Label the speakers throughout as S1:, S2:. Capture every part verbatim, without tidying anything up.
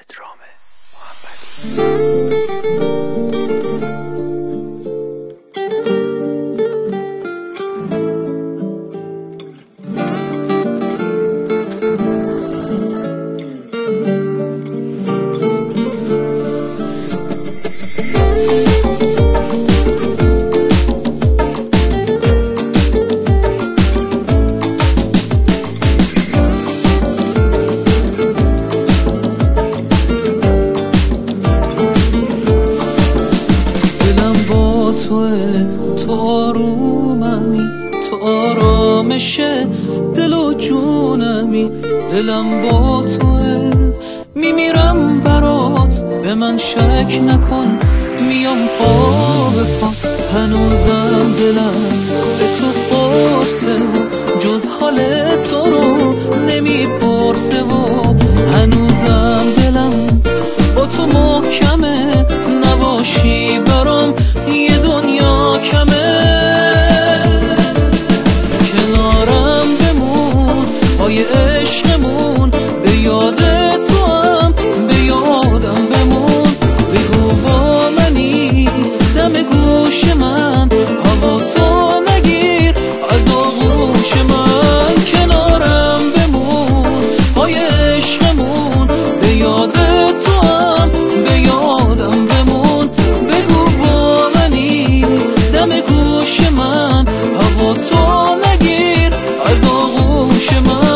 S1: پدرام محمدی.
S2: تو آروممی، تو آرامش دل و جونمی. دلم با توه، میمیرم برات، به من شک نکن، میام پا به پا. هنوزم دلم به تو قرصه و جز حال تو رو نمیپرسه و هنوزم دلم با تو محکمه، نباشی برام یه دنیا کمه. کنارم بمون پای عشقمون، به یاد تو هم به یادم بمون. بگو با منی دم گوش من، هوا تو نگیر از آغوش من. کنارم بمون پای عشقمون، به یاد تو هم به یادم بمون. بگو با منی دم گوش من، هوا تو نگیر از آغوش من.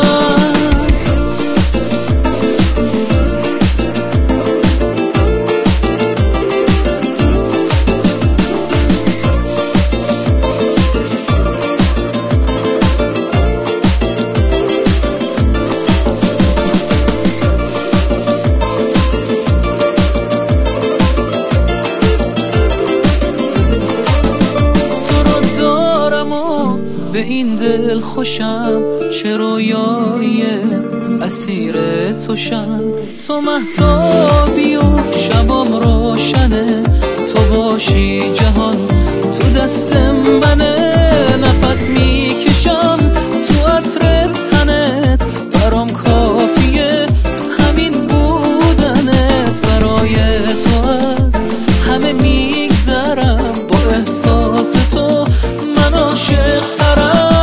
S2: به این دل خوشم، چه رویای اسیر توشم. تو مهتابی و شبام روشنه، تو باشی جهان تو دست منه. نفس میکشم تو عطر تنت، برام کافیه همین بودنت. برای تو از همه میگذرم، با احساس تو من عاشق ترم.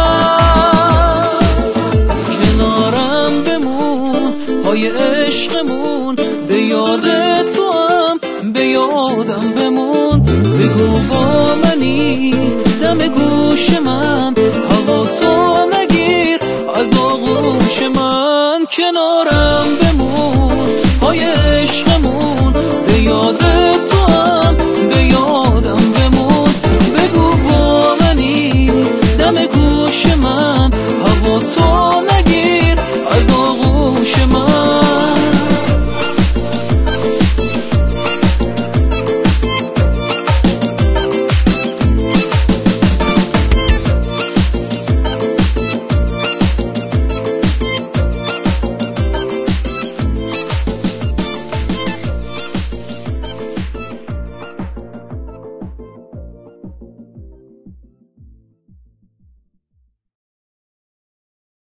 S2: کنارم بمون پای عشقمون، به یاد تو هم به یادم بمون. بگو با منی دم گوش من، هوا تو نگیر از آغوش من. کنارم بمون